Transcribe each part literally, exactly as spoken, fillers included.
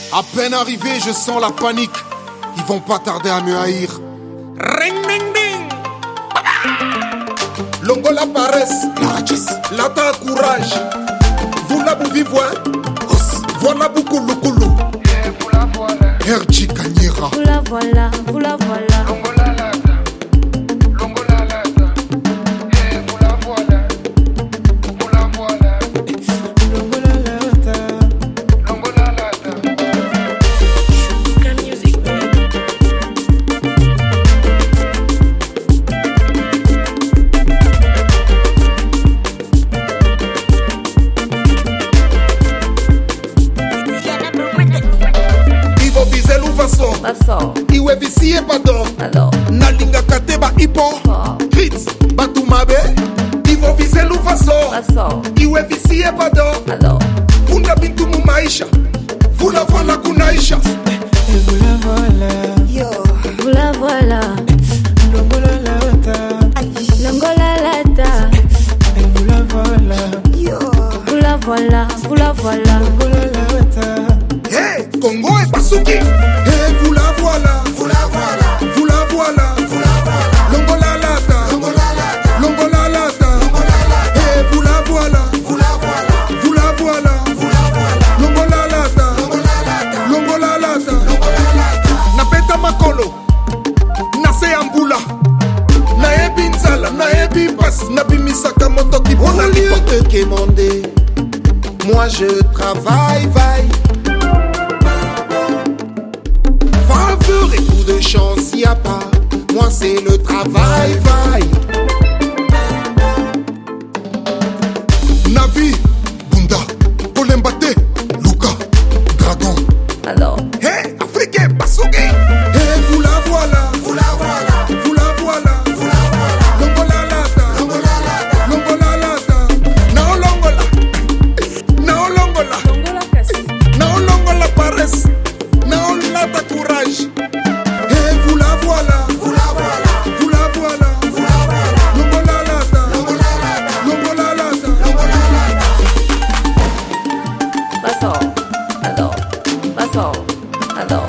À peine arrivé, je sens la panique. Ils vont pas tarder à me haïr. Ring ding ding. Longo la paresse, la ta courage. Vous la vous vivez, voilà beaucoup le coulou. Herji Kanyera. Vous la voilà, vous la voilà. Longo la lata, longo la lata. Eh, vous la voilà, vous la voilà. Longo la lata, longo la lata. Sugar music, baby. Ivo Vizel ou Vasso. Vasso. Iwe visi e pado. Alors. Nalinga kateba ipo. Oh. Hits. Batumabe. Ivo Vizel ou Vasso. Vasso. Iwe visi e pado. Alors. Kunda bintu mu maisha. Vula voila kunaisha. Vous la voilà, Yo. Vous la voilà. longo la lata. Longo la lata. Eh, vous la voilà, Yo. Vous la voilà, vous la voilà. longo la lata. Hey, Congo et Basuki. Hey, vous la voilà. Vous la voilà. Vous la voilà. Vous la voilà. Longo la lata. Longo la lata. Longo la lata. Hey, vous la voilà. Vous la voilà. Vous la voilà. Vous la voilà. Longo la lata. Longo la lata. Longo la lata. Na peta makolo. Na se ambula. Na ebi nzala. Na ebi pas. Na bimisaka moto ki On a lieu de quémander. Moi je travaille, vaille. Faveur et coup de chance, y a pas. Moi c'est le travail, vaille. Navi, Bunda, Polembate, Luka, Dragon. Alors. Hey, Afrique, Basuki. Hey, vous la voilà. Vous la voilà. Vous la voilà. Vous la voilà. Longo la lata. Longo la lata. Longo la lata. Nao longo la. Nao longo la. Longo la casse. Nao longo la paresse. Nao lata courage. Hey, vous la voilà. Vous la voilà. Vous la voilà. Vous la voilà. Longo la lata. Longo la lata. Longo la lata. Longo la lata. Vasso. Alors. Vasso. Alors.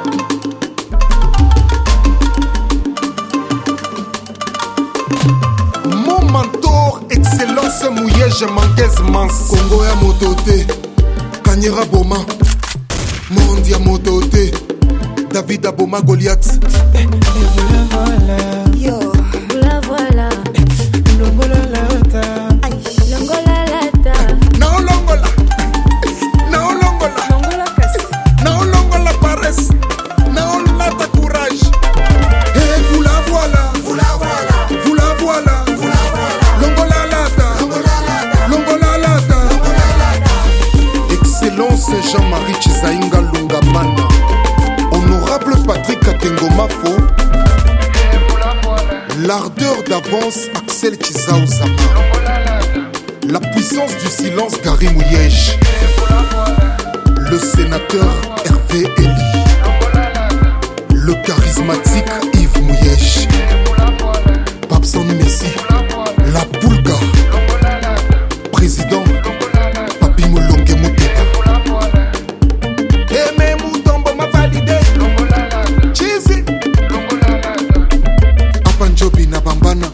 Mon mentor, excellence Mouyege Manguez Mans. Congo ya motote, Kanyera Boma. Mondi ya motote, David Aboma Goliath. Eh, vous la voilà, Yo. Vous la voilà. longo la lata. Longo la lata. Nao longola, nao longola, Longo la casse. nao longola paresse, nao lata courage. Hey, vous la voilà, vous la voilà, vous la voilà, vous la voilà. Longola lata, longola lata, longola lata. Excellence Jean-Marie Chizainga Lungamana. Honorable Patrick Katengo Mafo. Eh, vous la voilà, L'ardeur d'avance Axel Chizaou Sama. longo la lata. La puissance du silence Gary Mouyege. Eh, vous la voilà, Le sénateur Hervé Eli. longo la lata. Le charismatique Yves Mouyege. Eh, vous la voilà, Papson Messi. vous la voilà, La Poulga. longo la lata. Président Longo la lata. Papi Moulongue Mouteba. Vous la voilà, Aimé Moutombo m'a validé. longo la lata. Cheesy. Longo la lata. Apanjobi na Bambana.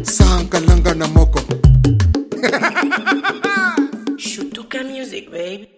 Sankalanga na Moko. Shutuka music, baby.